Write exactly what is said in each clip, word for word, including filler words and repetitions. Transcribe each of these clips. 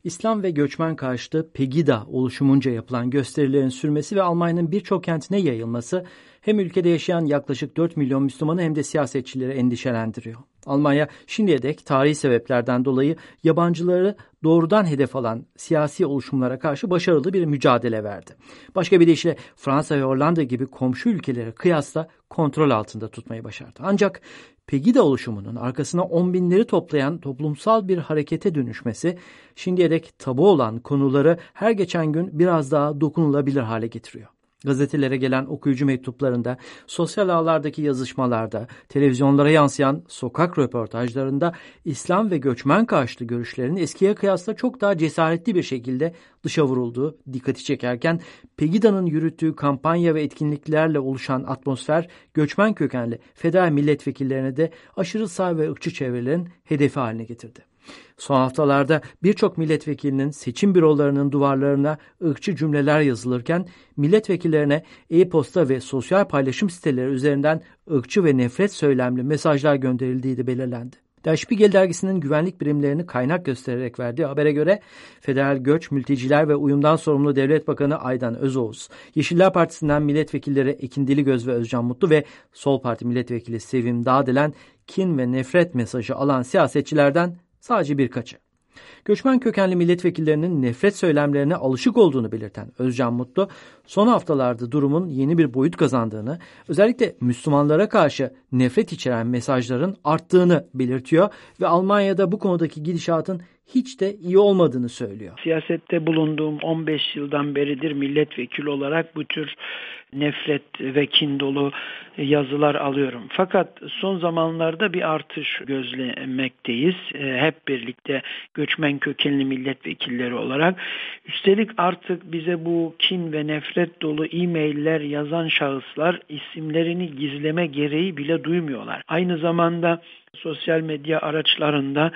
İslam ve göçmen karşıtı Pegida oluşumunca yapılan gösterilerin sürmesi ve Almanya'nın birçok kentine yayılması hem ülkede yaşayan yaklaşık dört milyon Müslümanı hem de siyasetçileri endişelendiriyor. Almanya şimdiye dek tarihi sebeplerden dolayı yabancıları doğrudan hedef alan siyasi oluşumlara karşı başarılı bir mücadele verdi. Başka bir deyişle Fransa ve Hollanda gibi komşu ülkelere kıyasla kontrol altında tutmayı başardı. Ancak Pegida oluşumunun arkasına on binleri toplayan toplumsal bir harekete dönüşmesi şimdiye dek tabu olan konuları her geçen gün biraz daha dokunulabilir hale getiriyor. Gazetelere gelen okuyucu mektuplarında, sosyal ağlardaki yazışmalarda, televizyonlara yansıyan sokak röportajlarında İslam ve göçmen karşıtı görüşlerin eskiye kıyasla çok daha cesaretli bir şekilde dışa vurulduğu dikkati çekerken, Pegida'nın yürüttüğü kampanya ve etkinliklerle oluşan atmosfer, göçmen kökenli federal milletvekillerine de aşırı sağ ve ırkçı çevrelerin hedefi haline getirdi. Son haftalarda birçok milletvekilinin seçim bürolarının duvarlarına ırkçı cümleler yazılırken milletvekillerine e-posta ve sosyal paylaşım siteleri üzerinden ırkçı ve nefret söylemli mesajlar gönderildiği de belirlendi. Der Spiegel dergisinin güvenlik birimlerini kaynak göstererek verdiği habere göre Federal Göç, Mülteciler ve Uyumdan sorumlu Devlet Bakanı Aydan Özoğuz, Yeşiller Partisi'nden milletvekilleri Ekin Diligöz ve Özcan Mutlu ve Sol Parti milletvekili Sevim Dağdelen kin ve nefret mesajı alan siyasetçilerden sadece birkaçı. Göçmen kökenli milletvekillerinin nefret söylemlerine alışık olduğunu belirten Özcan Mutlu, son haftalarda durumun yeni bir boyut kazandığını, özellikle Müslümanlara karşı nefret içeren mesajların arttığını belirtiyor ve Almanya'da bu konudaki gidişatın hiç de iyi olmadığını söylüyor. Siyasette bulunduğum on beş yıldan beridir milletvekili olarak bu tür nefret ve kin dolu yazılar alıyorum. Fakat son zamanlarda bir artış gözlemekteyiz. Hep birlikte göçmen kökenli milletvekilleri olarak. Üstelik artık bize bu kin ve nefret dolu e-mailler yazan şahıslar isimlerini gizleme gereği bile duymuyorlar. Aynı zamanda sosyal medya araçlarında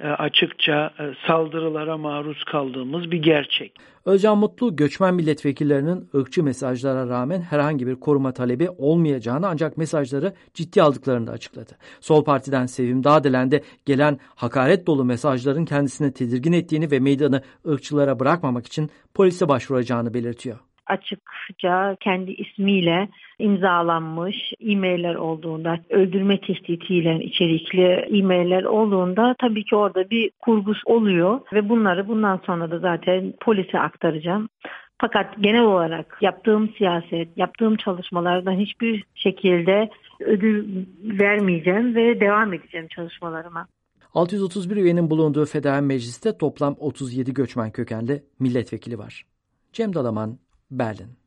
açıkça saldırılara maruz kaldığımız bir gerçek. Özcan Mutlu, göçmen milletvekillerinin ırkçı mesajlara rağmen herhangi bir koruma talebi olmayacağını ancak mesajları ciddi aldıklarını da açıkladı. Sol Parti'den Sevim Dağdelen de gelen hakaret dolu mesajların kendisini tedirgin ettiğini ve meydanı ırkçılara bırakmamak için polise başvuracağını belirtiyor. Açıkça kendi ismiyle imzalanmış e-mailler olduğunda, öldürme tehditiyle içerikli e-mailler olduğunda tabii ki orada bir kurgus oluyor ve bunları bundan sonra da zaten polise aktaracağım. Fakat genel olarak yaptığım siyaset, yaptığım çalışmalardan hiçbir şekilde ödül vermeyeceğim ve devam edeceğim çalışmalarıma. altı yüz otuz bir üyenin bulunduğu Federal Meclis'te toplam otuz yedi göçmen kökenli milletvekili var. Cem Dalaman, Berlin.